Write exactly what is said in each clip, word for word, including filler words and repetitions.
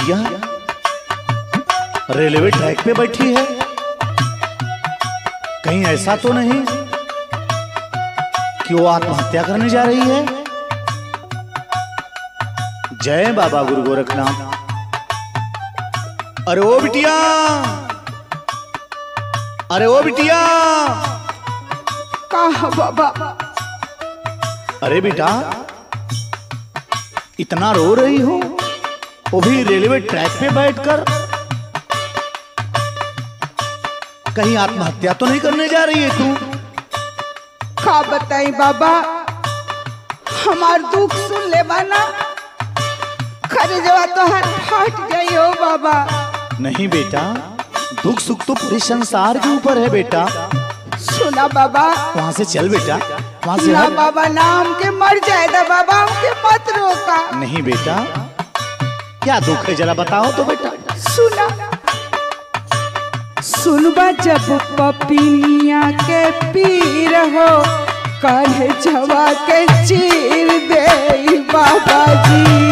बिटिया railway track पे बैठी है, कहीं ऐसा तो नहीं कि वो आत्महत्या करने जा रही है? जय बाबा गुरु गोरखनाथ। अरे ओ बिटिया, अरे ओ बिटिया। कहा बाबा? अरे बेटा, इतना रो रही हो, वो भी रेलवे ट्रैक पे बैठकर? कहीं आत्महत्या तो नहीं करने जा रही है तू? का बताई बाबा, हमार दुख सुन ले बाना, खरजवा तो हर फाट गई हो बाबा। नहीं बेटा, दुख सुख तो पूरे संसार के ऊपर है बेटा। सुना बाबा, वहां से चल बेटा, वहां से ना हट। बाबा, नाम के मर जाएगा बाबा, हमके मत रोका। नहीं बेटा, क्या दुख है जरा बताओ तो बेटा। सुना, सुनबा जब पपीनिया के पीर हो, कान्हे जवा के चीर दे बाबा जी।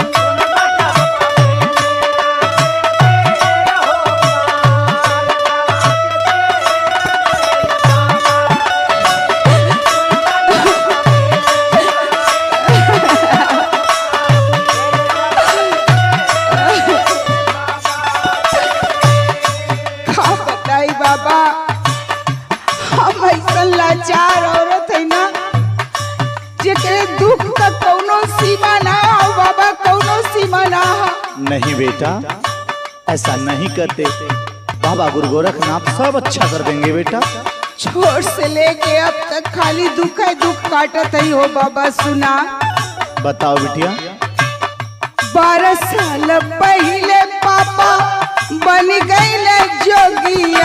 बाबा, हम ऐसा लाचार औरत है ना, जेकरे दुख का कौनो सीमा ना हो बाबा, कौनो सीमा ना हो। नहीं बेटा, ऐसा नहीं करते, बाबा गुरु गोरखनाथ सब अच्छा कर देंगे बेटा। छोट से लेके अब तक खाली दुख है दुख काटत ही हो बाबा। सुना, बताओ बिटिया। बारह साल पहले पापा बन गए जोगिया,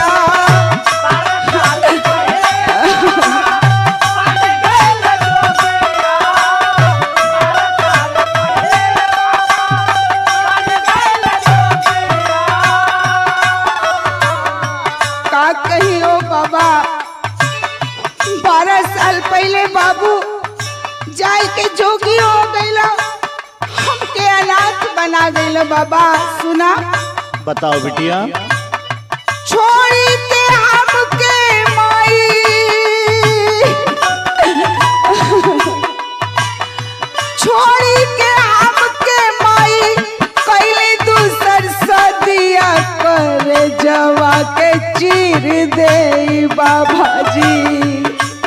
का कही हो बाबा, बारह साल पहले बाबू जाय के जोगी हो गईला, हमके अनाथ बना गईला बाबा। सुना, बताओ बिटिया। छोड़ी के हमके माई, छोड़ी के हमके माई, कैले दूसर सदिया करे जवा के चीर दे बाबा जी।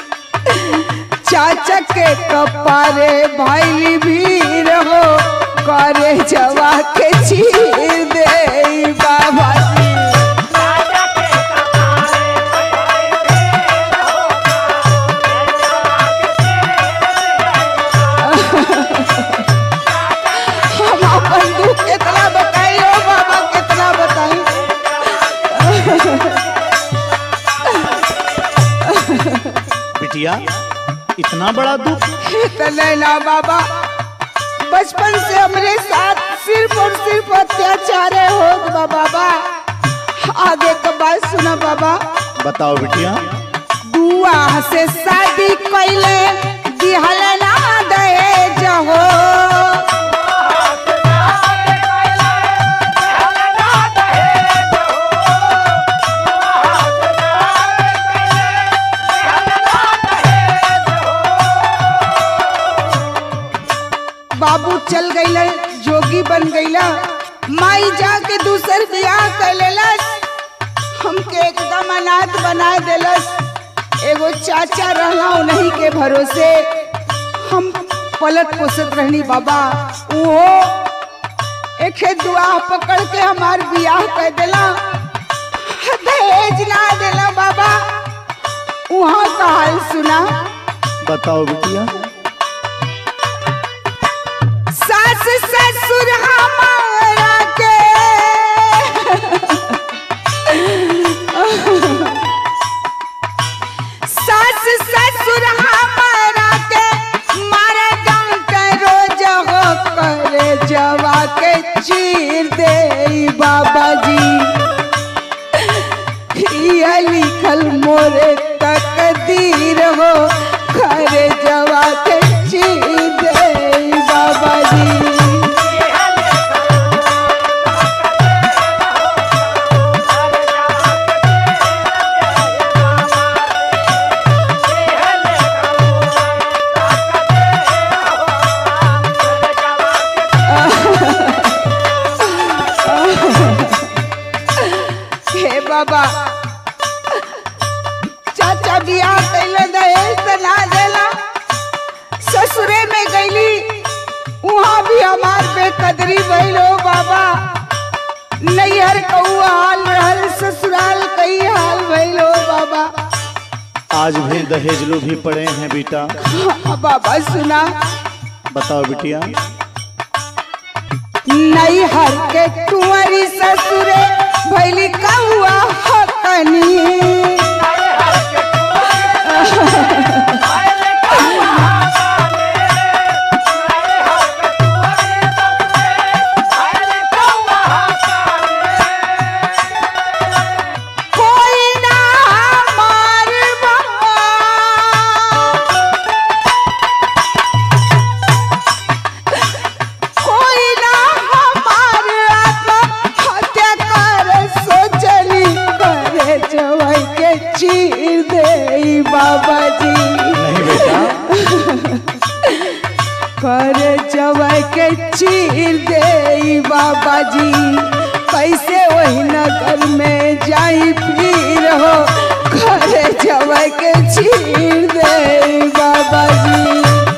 चाचा के कपारे भाई भीर हो, करे जवा के चीर दे बाबा जी। हम अपन दुख कितना बताई हो बाबा, कितना बताई। बिटिया, इतना बड़ा दुख? इतना ना बाबा, बचपन से हमारे साथ सिर्फ और सिर्फ अत्याचार हो बाबा। आगे का बात सुना बाबा। बताओ बिटिया। बुआ से शादी कैले दिहल ना दहेज हो, बाबू चल गईला, जोगी बन गईला, माई जाके दूसर बियाह कर लेलस, हमके एकदम अनाथ बना देलस। एगो चाचा रहला, उन्हीं के भरोसे हम पलट पोसत रहनी बाबा। वो एक दुआ पकड़ के हमार बियाह कर देला, दहेज ना देला बाबा। वहाँ का हाल सुना। बताओ बिटिया। सास ससुर हमारा के सास ससुर हमारा के मारा डांट रोज हो, करे जवा के चीर दे बाबा जी। ये लिखल मोरे तकदीर हो, करे जवा के चीर दे बाबा जी। बाबा। चाचा बियाह कैले दहेज त ना देला, ससुरे में गईली वहाँ भी हमार बेकदरी भइल हो बाबा। नैहर कौआ हाल रहल, ससुराल कई हाल भइल हो बाबा। आज भी दहेज लो भी पड़े हैं बेटा। हाँ बाबा सुना। बताओ बिटिया। नैहर के कुंवरी ससुरे भइली कौआ हकनी। चीर दे बाबा जी। नहीं बेटा। कर जवाई के चीर दे बाबा जी। कैसे वही नगर में जाई फिर हो। कर जवाई के चीर दे बाबा जी।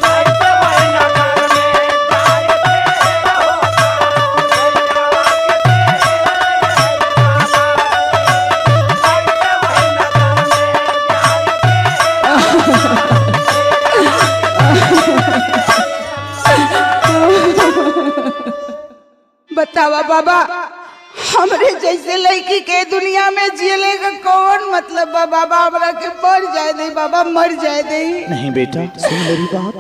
बतावा बाबा, हमरे जैसे लड़की के दुनिया में जियले का कौन मतलब बा बाबा। हमरा के मर जाए दे बाबा, मर जाए दे। नहीं बेटा, सुन मेरी बात।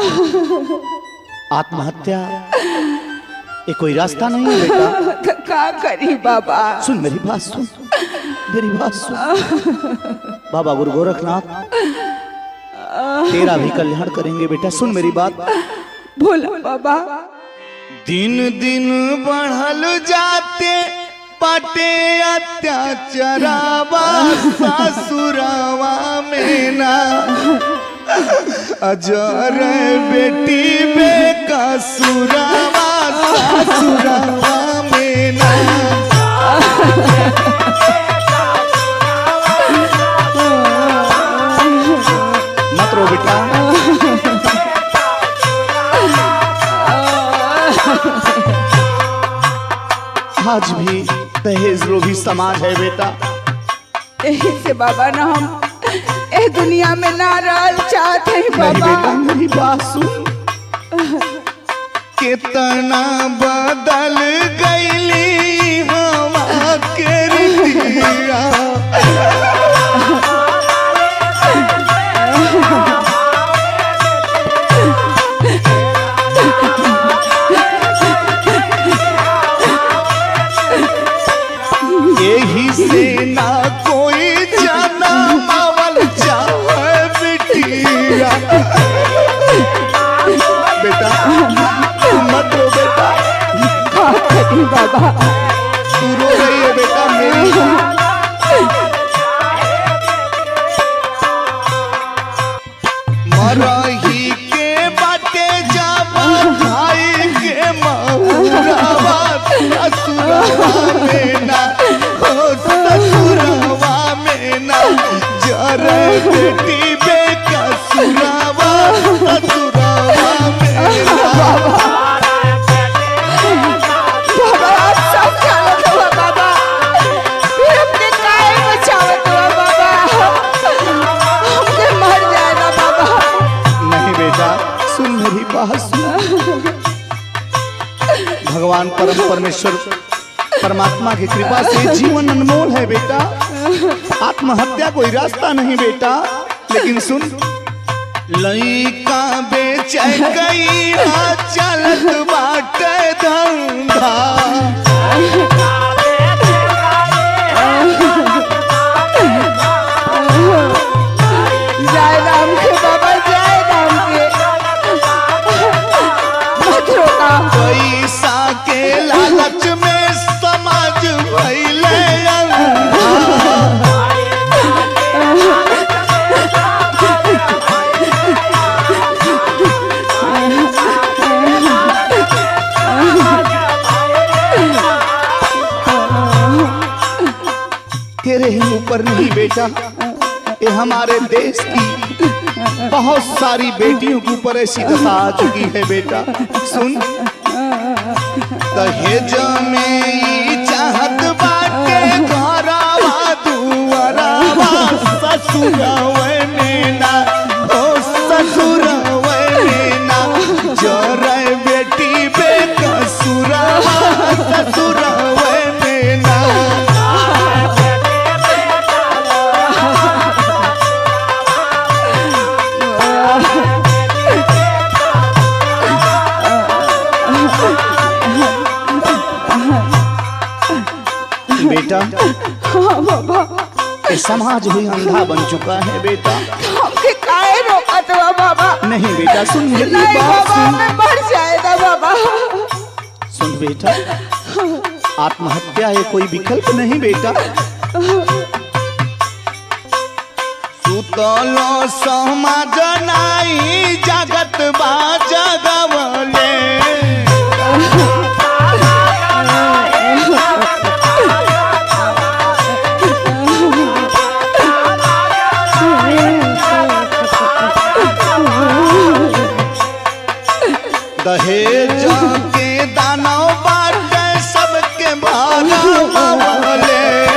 आत्महत्या ये कोई रास्ता नहीं है बेटा। तो क्या करी बाबा। सुन मेरी बात, सुन मेरी बात सुन। बाबा गुरु गोरखनाथ तेरा भी कल्याण करेंगे बेटा। सुन मेरी बात। बोला बाबा। दिन दिन बढ़ल जाते पाटे अत्याचारावा ससुरावा में ना। अजर बेटी बेकसूरावा ससुरावा में ना। मत रो बेटा। आज भी दहेज लोभी समाज है बेटा। यही से बाबा ना हम ए दुनिया में ना रहल चाहते हैं बाबा। नहीं बेटा, मेरी बात सुन। कितना बदल गईली हम के रितिया। यही से ना कोई जाना मावल चाहे बिटिया। बेटा मत रो बेटा। बाबा तू रो रही है बेटा मेरी। मरही के बाटे जावा भाई के महुरावा ससुरावा में ना। ससुरावा में ना जरे बेटी बेकसूरावा ससुरावा में ना। बाबा आप सब जानत हो बाबा, फिर अपने काहे बचावत हो बाबा। हमके मर जाएगा बाबा। नहीं बेटा, सुन मेरी बात सुन। भगवान परम परमेश्वर परमात्मा की कृपा से जीवन अनमोल है बेटा। आत्महत्या कोई रास्ता नहीं बेटा। लेकिन सुन, लइका बेचे गई चलत बाटे धंधा। जय राम के बाबा, जय राम के। मत रोका। पैसा के लालच में समाज भइले अंधा। ऊपर नहीं बेटा, ये हमारे देश की बहुत सारी बेटियों के ऊपर ऐसी दशा आ चुकी है बेटा। सुन, दहेज में ई चाहत बाटे घरवा दुआरवा, ससुरवे में ना ओ ससुरवे में ना, जरे बेटी बेकसूरवा ससुरवे में ना। बेटा हाँ बाबा, ये समाज ही अंधा बन चुका है बेटा। हमके काहे रोकत बा बाबा? नहीं बेटा सुन मेरी नहीं बात बाबा, सुन। मैं मर जाएगा बाबा। सुन बेटा, आत्महत्या है कोई विकल्प नहीं बेटा। सुतलो समाज नाई जगत बा जगवले, दहेज के दानव बाटे सबके भागवले।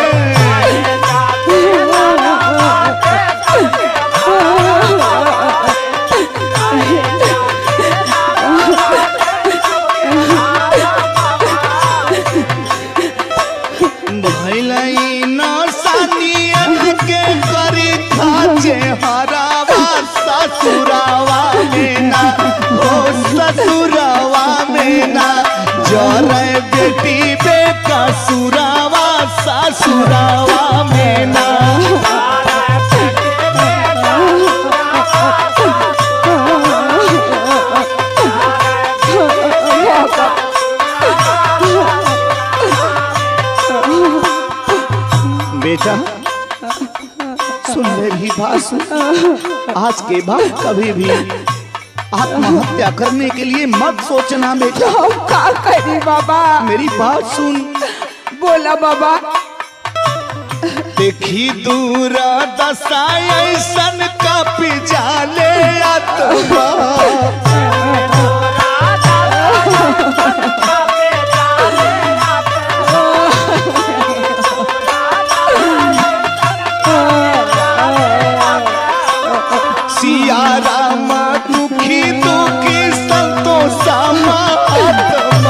भइलई नौसानियन के करी खाचे हरावा ससुरावा में ना ओ ससुरावा में ना, जरे बेटी बेकसूरवा ससुरावा में ना। बेटा सुन मेरी बात सुन, आज के बाद कभी भी आत्महत्या करने के लिए मत सोचना बेटा। हम का करी बाबा? मेरी बात सुन। बोला बाबा। देखी दूर दशा ऐसन कपि जाले आत्मा, सिया राम दुखी दुखी संतोषा महात्मा।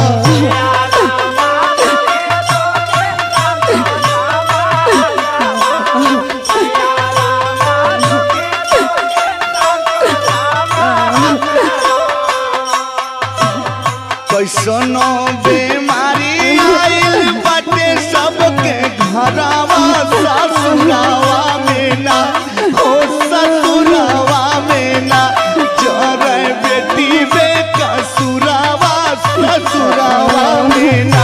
कैसनो बीमारी आइल बाटे सबके घरवा ससुरावा में ना ओ ससुरावा में ना, जरे बेटी बेकसूरवा ससुरावा में ना।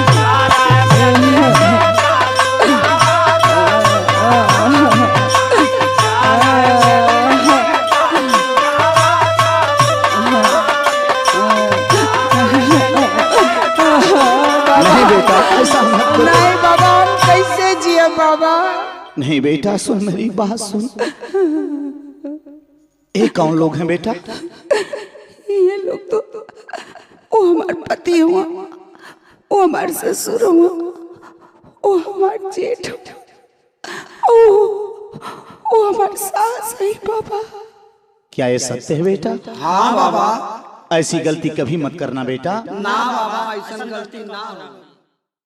नहीं बेटा ऐसा मत करो। नहीं बाबा, हम कैसे जिए बाबा? नहीं बेटा सुन मेरी बात सुन। ये कौन लोग हैं बेटा? ये लोग तो वो हमारे पति हुआ, वो हमारे ससुर हुआ, वो हमारे जेठ हुआ, वो वो हमारे सास है बाबा। क्या ये सत्य है बेटा? हाँ बाबा। ऐसी गलती कभी मत करना बेटा। ना बाबा, ऐसा गलती ना हो।